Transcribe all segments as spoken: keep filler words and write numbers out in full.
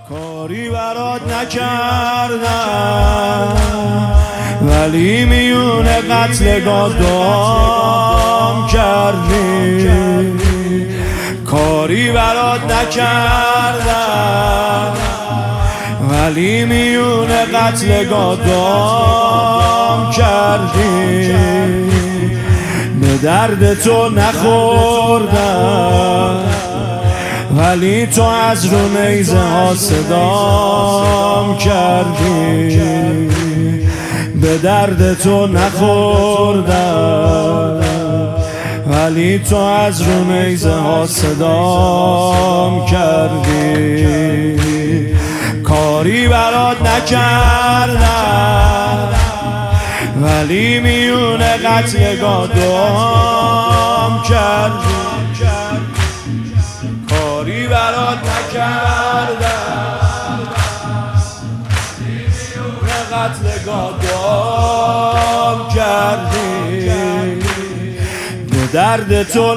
کاری برات نکردم ولی میونه قتل گادام کردی. کاری برات نکردم ولی میونه قتل گادام کردی. به درد تو نخوردم ولی تو از رو نیزه ها صدام کردی. به درد تو نخوردم ولی تو از رو نیزه ها صدام کردی. کاری برات نکردم ولی میونه قتل گادام کردی. کاری برات نکردم میونه قتل گادام کردی. به درد تو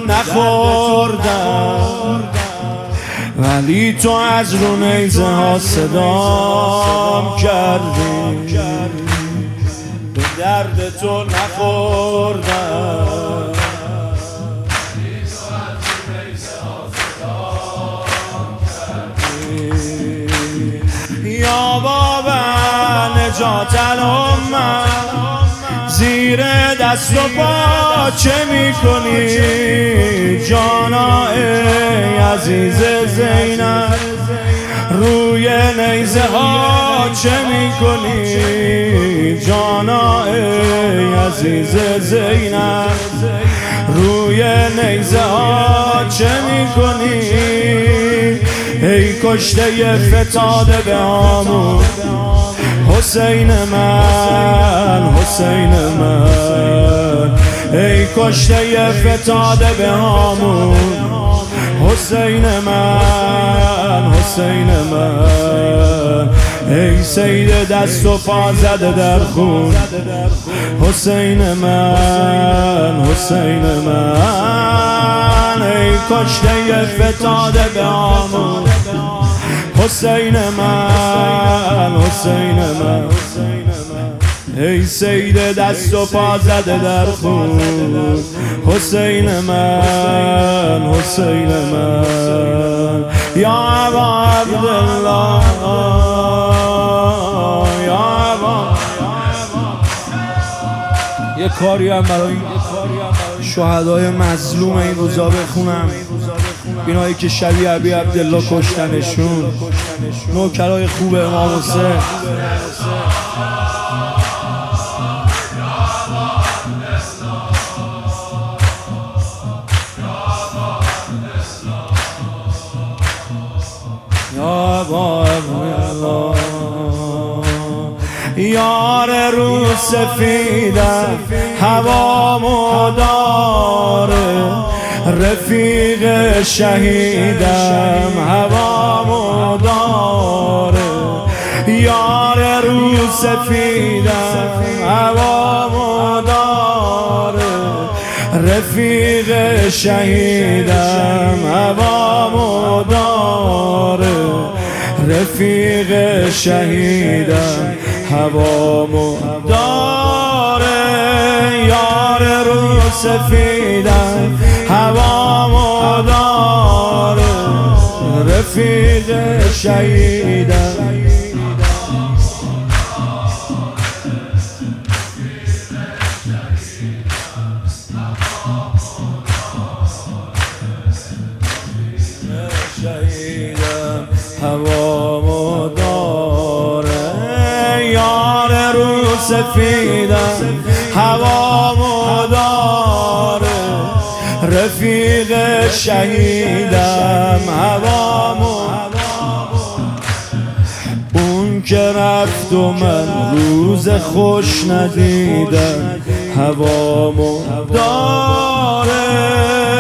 نخوردم ولی تو از رو نیزه ها صدام کردی. به درد تو نخوردم یا بابا نجات الامه زیر دست و پا چه میکنی جانا ای عزیز زینب. روی نیزه ها چه میکنی جانا ای عزیز زینب. روی نیزه ها چه میکنی ای کشته فتاده به آمون حسین من حسین من. ای کشته فتاده به آمون حسین من حسین من. ای سید دست و پا زده در خون حسین من حسین من. ای کشته فتاده به آمون حسین من حسین من. ای سید دست و پا زده در خون حسین من حسین من. یا ابا عبدالله یا ابا. یه کاری هم برای شهدای مظلوم این روزا بخونم، اینایی که شبیه ابی عبدالله کشتنشون، نوکرای خوب امام حسین. یا با الله یار رو سفیدم هوامو داره، رفیق شهیدم هوامو داره. یار رو سفیدم هوامو داره، رفیق شهیدم هوامو داره. رفیق شهیدم هوامو داره. یار رو سفیدم هوامو داره، رفیق شهیدم. شهیدم هوامو داره. یار رو سفیدم هوامو داره، رفیق شهیدم هوامو. اون که رفت و من روز خوش ندیدم هوامو داره.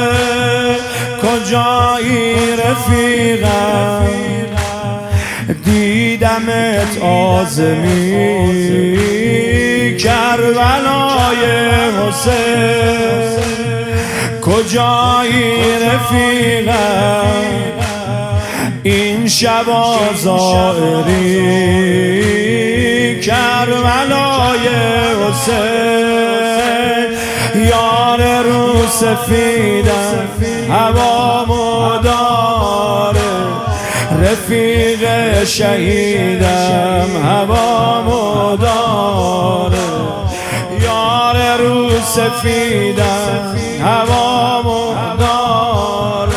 کجایی رفیقم دیدمت آزمی، کربلای حسین. کجایی رفیقم این شبا زائری کربلای حسین، یار رو سفیدم هوامو داره، رفیق شهیدم هوامو داره، یار رو سفیدم هوامو داره،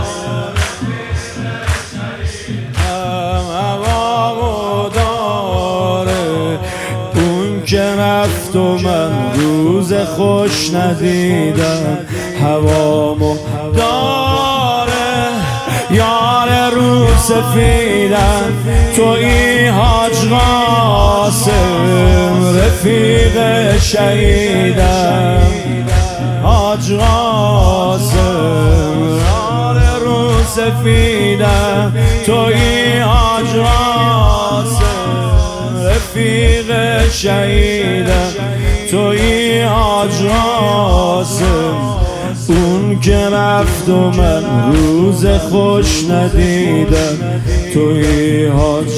هوامو داره. اون که رفت و من روز خوش ندیدم هوامو داره، یار رو سفیدم توی حاج قاسم، رفیق شهیدم حاج قاسم، یار رو سفیدم توی حاج قاسم، رفیق شهیدم توی حاج قاسم. اون که رفت و من روز خوش ندیدم توی حاج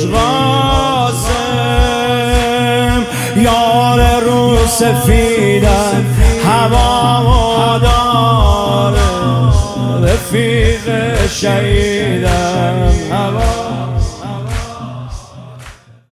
قاسم، یار رو سفیدم هوامو داره، رفیق شهیدم